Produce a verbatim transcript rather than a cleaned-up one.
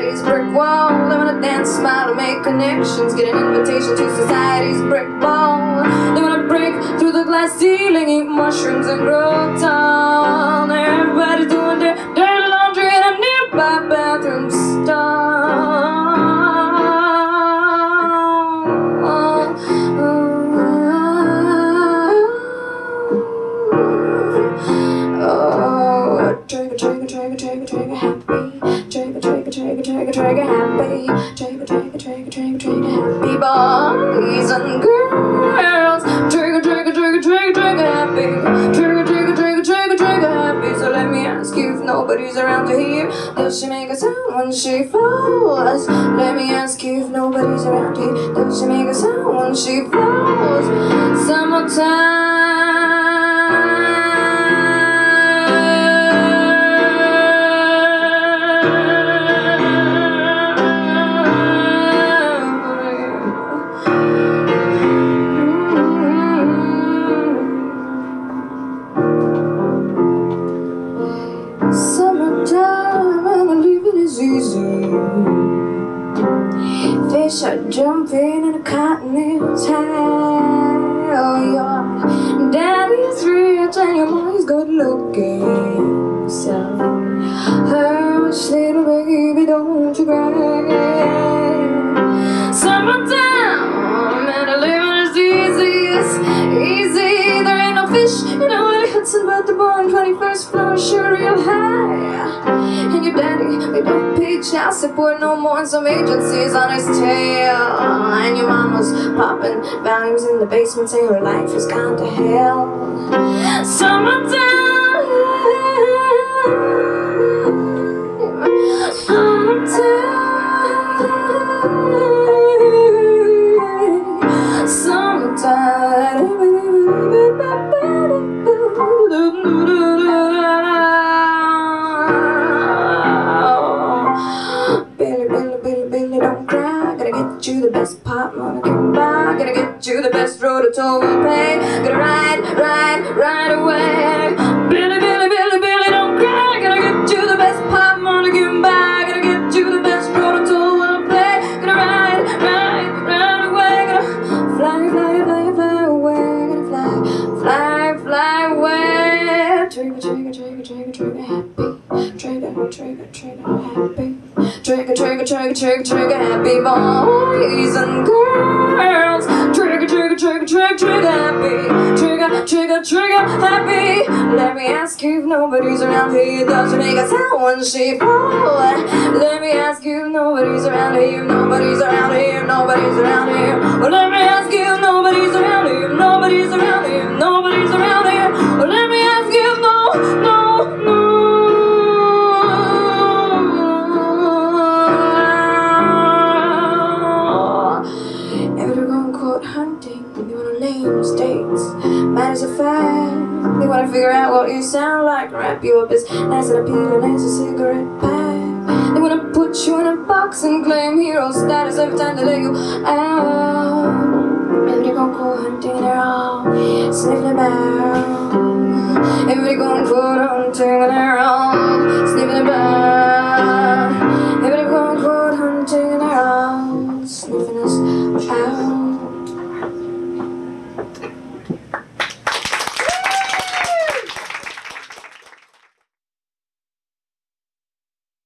society's brick wall. They wanna dance, smile, and make connections, get an invitation to society's brick wall. They wanna break through the glass ceiling, eat mushrooms and grow tall. Everybody's doing their dirty laundry in a nearby bathroom stall. Trigger, trigger, trigger, trigger, trigger, happy. Trigger, trigger, trigger, trigger, trigger, happy. Trigger, trigger, trigger, trigger, trigger, happy boys and girls. Trigger, trigger, trigger, trigger, trigger, happy. Trigger, trigger, trigger, trigger, trigger, happy. So let me ask you, if nobody's around to hear, does she make a sound when she falls? Let me ask you, if nobody's around here, does she make a sound when she falls? Summertime. Summertime and living is easy. Fish are jumping and the cotton is high. Oh, your daddy's rich and your mom's good looking. So hush, little baby, don't you cry. Summertime and living is easy. It's easy. There ain't no fish in the Willie Hudson, but the boy on twenty-first floor is sure real high. And your daddy, they don't pay child support no more, and some agencies on his tail. And your mama's popping volumes in the basement, saying her life is gone to hell. Summertime, summertime, summertime. Billy, Billy, Billy, Billy, don't cry. Gotta get you the best pot money can buy. Gotta get you the best road to toll will pay. Gotta ride, ride, ride away. Billy, Billy, Billy, Billy, don't cry. Gotta get you the best pot money can buy. Gotta get you the best road to toll will pay. Gotta ride, ride, ride away. Gotta fly, fly, fly, fly away. Gotta fly, fly, fly away. Trigger, trigger, trigger, trigger, trigger, happy. Trigger, trigger, trigger, happy. Trigger, trigger, trigger, trigger, trigger, happy boys and girls. Trigger, trigger, trigger, trigger, trigger, happy. Trigger, trigger, trigger, happy. Let me ask you, if nobody's around here, does she make a sound when she falls? Let me ask you, if nobody's around here, nobody's around here, nobody's around here. Well, let me ask you, if nobody's around here, nobody's around here, nobody's around here. Well, let me ask you, if no, no, no. They wanna name states, matters of fact. They wanna figure out what you sound like, wrap you up as nice and appealing as a cigarette pack. They wanna put you in a box and claim hero status every time they let you out. Maybe they're gonna go hunting and they're all sniffing about. Maybe they're gonna go hunting and they're all sniffing about.